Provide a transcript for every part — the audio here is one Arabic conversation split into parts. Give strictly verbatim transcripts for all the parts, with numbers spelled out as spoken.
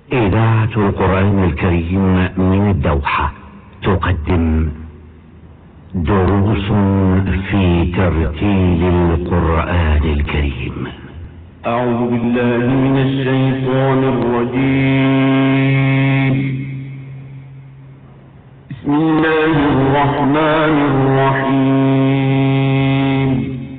إذاعة القرآن الكريم من الدوحة تقدم دروس في ترتيل القرآن الكريم. أعوذ بالله من الشيطان الرجيم. بسم الله الرحمن الرحيم.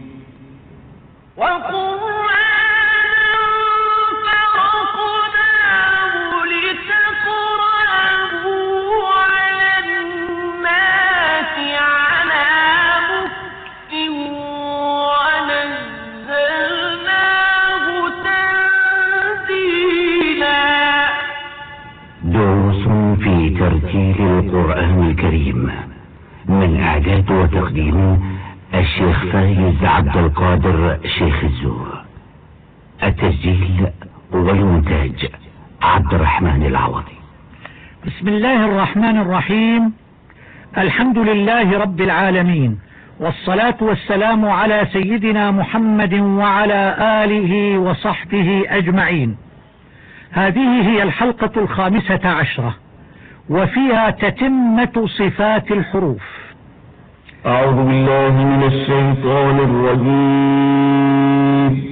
في ترتيل القرآن الكريم من إعداد وتقديم الشيخ فايز عبد القادر شيخ الزور. التسجيل والمونتاج عبد الرحمن العوضي. بسم الله الرحمن الرحيم. الحمد لله رب العالمين، والصلاة والسلام على سيدنا محمد وعلى آله وصحبه أجمعين. هذه هي الحلقة الخامسة عشرة، وفيها تتمة صفات الحروف. أعوذ بالله من الشيطان الرجيم.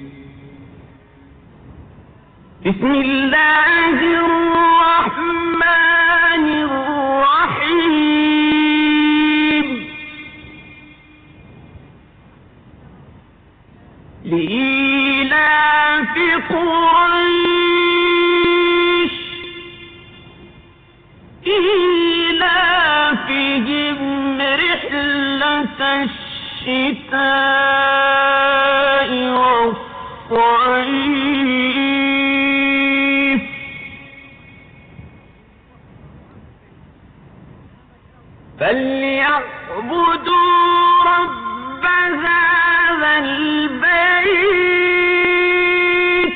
بسم الله الرحمن الرحيم. لإيلاف قريش إيلافهم رحلة الشتاء والصيف فليعبدوا رب هذا البيت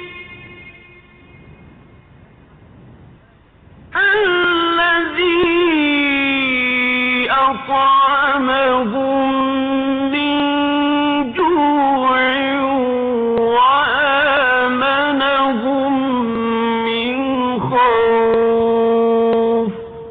الذي أطعمهم من جوع وآمنهم من خوف.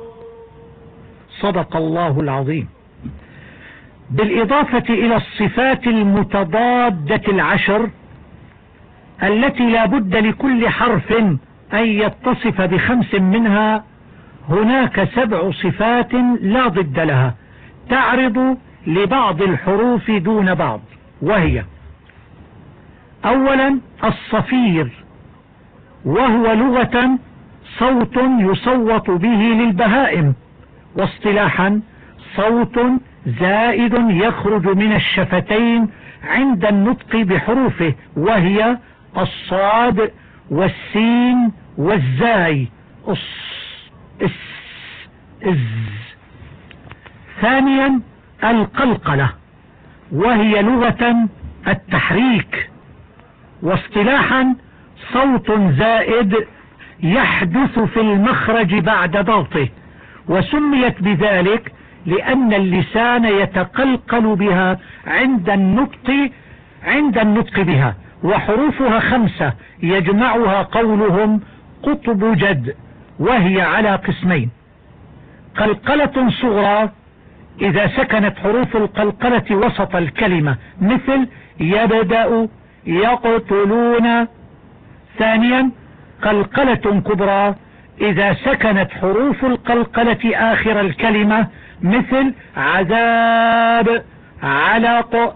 صدق الله العظيم. بالإضافة إلى الصفات المتضادة العشر التي لا بد لكل حرف أن يتصف بخمس منها، هناك سبع صفات لا ضد لها تعرض لبعض الحروف دون بعض، وهي: أولا الصفير، وهو لغة صوت يصوت به للبهائم، واصطلاحا صوت زائد يخرج من الشفتين عند النطق بحروفه، وهي الصاد والسين والزاي، أص اس از. ثانيا القلقلة، وهي لغة التحريك، واصطلاحا صوت زائد يحدث في المخرج بعد ضغطه، وسميت بذلك لأن اللسان يتقلقل بها عند النطق عند النطق بها. وحروفها خمسة يجمعها قولهم قطب جد، وهي على قسمين: قلقلة صغرى إذا سكنت حروف القلقلة وسط الكلمة، مثل يبدأ، يقتلون. ثانيا قلقلة كبرى إذا سكنت حروف القلقلة آخر الكلمة، مثل عذاب، علق.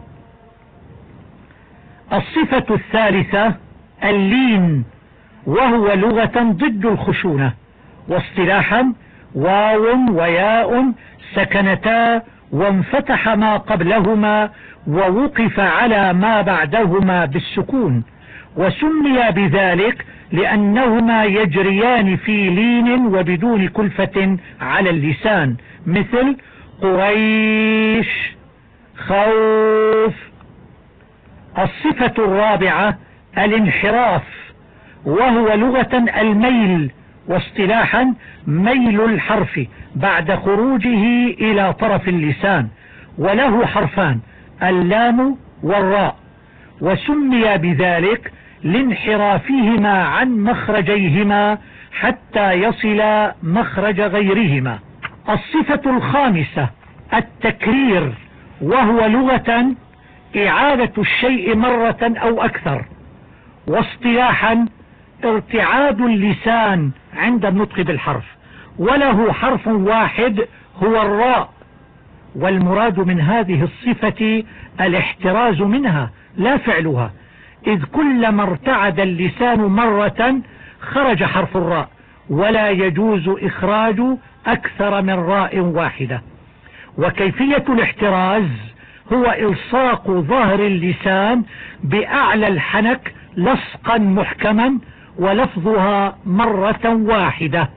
الصفة الثالثة اللين، وهو لغة ضد الخشونة، واصطلاحا واو وياء سكنتا وانفتح ما قبلهما ووقف على ما بعدهما بالسكون، وسمي بذلك لأنهما يجريان في لين وبدون كلفة على اللسان، مثل قريش، خوف. الصفة الرابعة الانحراف، وهو لغة الميل، واصطلاحا ميل الحرف بعد خروجه إلى طرف اللسان، وله حرفان اللام والراء، وسمي بذلك لانحرافهما عن مخرجيهما حتى يصل مخرج غيرهما. الصفة الخامسة التكرير، وهو لغة إعادة الشيء مرة أو أكثر، واصطلاحا ارتعاد اللسان عند النطق بالحرف، وله حرف واحد هو الراء، والمراد من هذه الصفة الاحتراز منها لا فعلها، إذ كلما ارتعد اللسان مرة خرج حرف الراء، ولا يجوز إخراج أكثر من راء واحدة. وكيفية الاحتراز هو إلصاق ظهر اللسان بأعلى الحنك لصقا محكما، ولفظها مرة واحدة.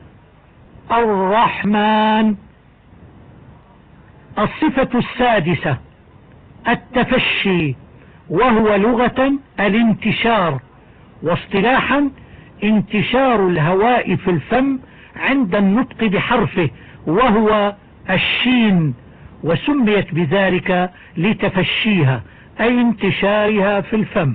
الرحمن. الصفة السادسة التفشي، وهو لغة الانتشار، واصطلاحا انتشار الهواء في الفم عند النطق بحرفه، وهو الشين، وسميت بذلك لتفشيها أي انتشارها في الفم.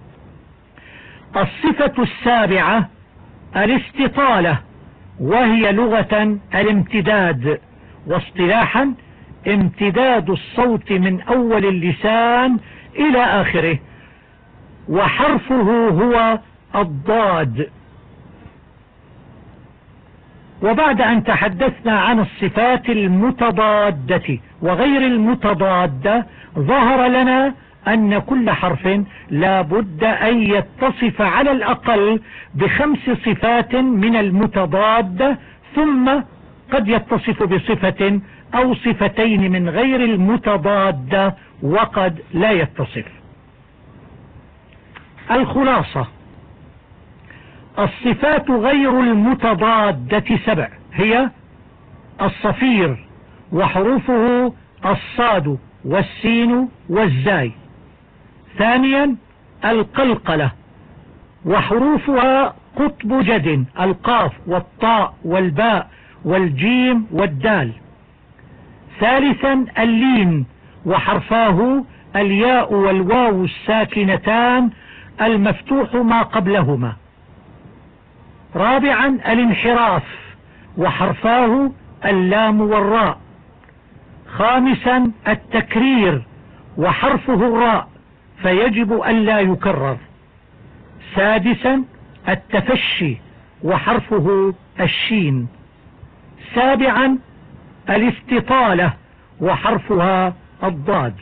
الصفة السابعة الاستطالة، وهي لغة الامتداد، واصطلاحا امتداد الصوت من أول اللسان إلى آخره، وحرفه هو الضاد. وبعد أن تحدثنا عن الصفات المتضادة وغير المتضادة، ظهر لنا أن كل حرف لا بد أن يتصف على الأقل بخمس صفات من المتضادة، ثم قد يتصف بصفة أو صفتين من غير المتضادة، وقد لا يتصف. الخلاصة: الصفات غير المتضادة سبع، هي الصفير، وحروفه الصاد والسين والزاي. ثانيا القلقلة، وحروفها قطب جد، القاف والطاء والباء والجيم والدال. ثالثا اللين، وحرفاه الياء والواو الساكنتان المفتوح ما قبلهما. رابعا الانحراف، وحرفاه اللام والراء. خامسا التكرير، وحرفه الراء، فيجب ألا يكرر. سادسا التفشي، وحرفه الشين. سابعا الاستطالة، وحرفها الضاد.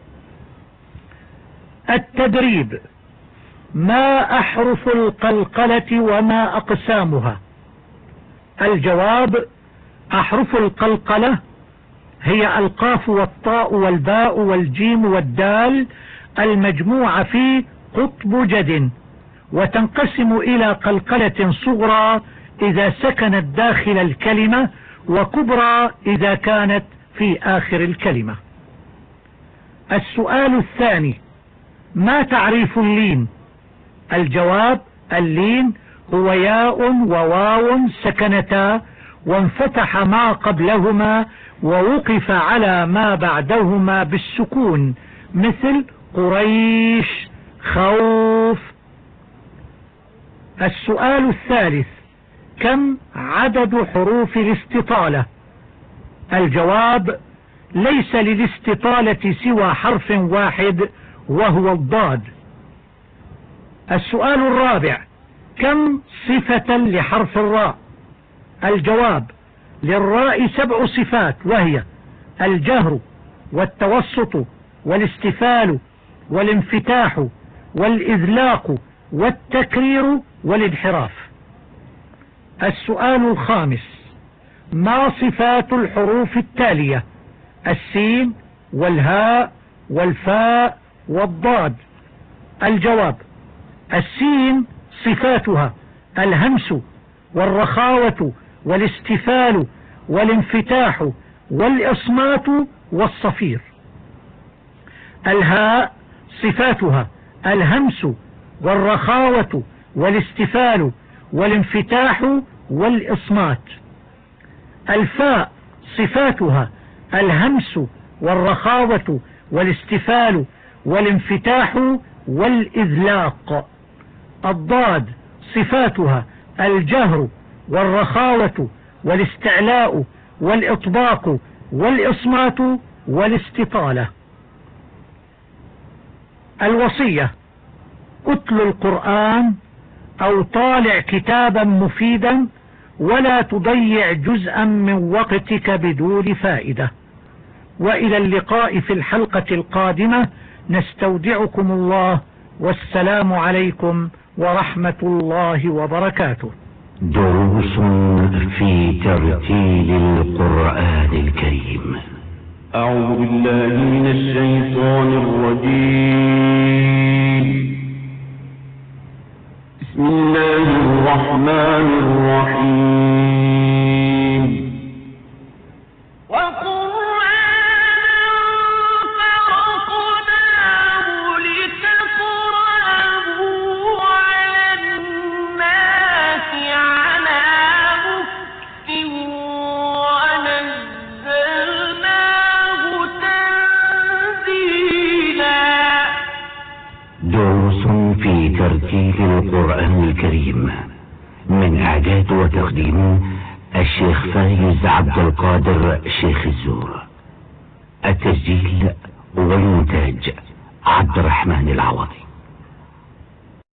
التدريب: ما أحرف القلقلة وما أقسامها؟ الجواب: أحرف القلقلة هي القاف والطاء والباء والجيم والدال المجموعة في قطب جد، وتنقسم إلى قلقلة صغرى إذا سكنت داخل الكلمة، وكبرى إذا كانت في آخر الكلمة. السؤال الثاني: ما تعريف اللين؟ الجواب: اللين هو ياء وواو سكنتا وانفتح ما قبلهما ووقف على ما بعدهما بالسكون، مثل قريش، خوف. السؤال الثالث: كم عدد حروف الاستطالة؟ الجواب: ليس للاستطالة سوى حرف واحد وهو الضاد. السؤال الرابع: كم صفة لحرف الراء؟ الجواب: للراء سبع صفات، وهي الجهر والتوسط والاستفال والانفتاح والإذلاق والتكرير والانحراف. السؤال الخامس: ما صفات الحروف التالية؟ السين والهاء والفاء والضاد. الجواب: السين صفاتها الهمس والرخاوة والاستفال والانفتاح والإصمات والصفير. الهاء صفاتها الهمس والرخاوة والاستفال والانفتاح والإصمات. الفاء صفاتها الهمس والرخاوة والاستفال والانفتاح والإذلاق. الضاد صفاتها الجهر والرخاوة والاستعلاء والإطباق والإصمات والاستطالة. الوصية: اتل القرآن أو طالع كتابا مفيدا ولا تضيع جزءا من وقتك بدون فائدة. وإلى اللقاء في الحلقة القادمة، نستودعكم الله، والسلام عليكم ورحمة الله وبركاته. دروس في ترتيل القرآن الكريم. أعوذ بالله من الشيطان الرجيم. بسم الله الرحمن الرحيم. وقرآنا فرقناه لتقرأه على الناس على مكث ونزلناه تنزيلا. دروس في ترتيل القرآن الكريم، من إعداد وتقديم الشيخ فايز عبد القادر شيخ الزور. التسجيل والمونتاج عبد الرحمن العوضي.